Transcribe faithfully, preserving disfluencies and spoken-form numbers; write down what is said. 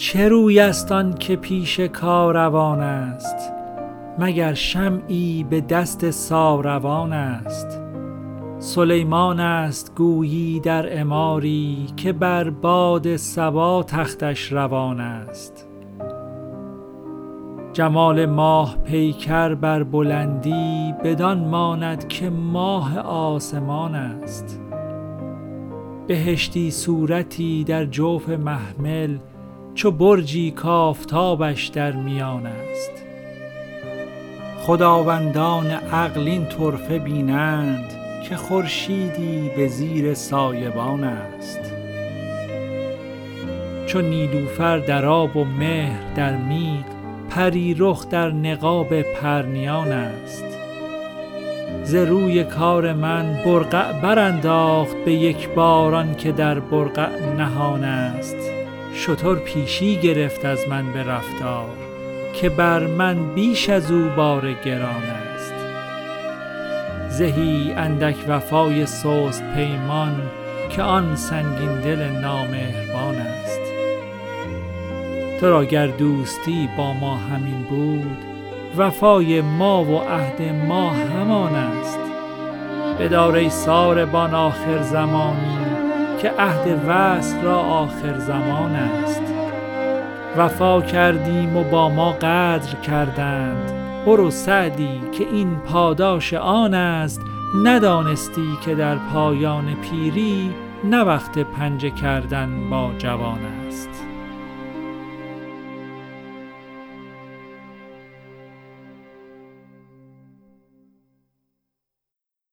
چه روی است آن که پیش کاروان است؟ مگر شمعی به دست ساروان است؟ سلیمان است گویی در عماری، که بر باد صبا تختش روان است. جمال ماه پیکر بر بلندی، بدان ماند که ماه آسمان است. بهشتی صورتی در جوف محمل، چو برجی کآفتابش در میان است. خداوندان عقل این طرفه بینند، که خورشیدی به زیر سایبان است. چو نیلوفر در آب و مهر در میغ، پری رخ در نقاب پرنیان است. ز روی کار من برقع برانداخت به یک بار آن که در برقع نهان است. شتر پیشی گرفت از من به رفتار، که بر من بیش از او بار گران است. زهی اندک وفای سست پیمان، که آن سنگین دل نامهربان است. تو را گر دوستی با ما همین بود، وفای ما و عهد ما همان است. بدار ای ساربان آخر زمانی، که عهد وصل را آخر زمان است. وفا کردیم و با ما غدر کردند، برو سعدی که این پاداش آن است. ندانستی که در پایان پیری، نه وقت پنجه کردن با جوان است.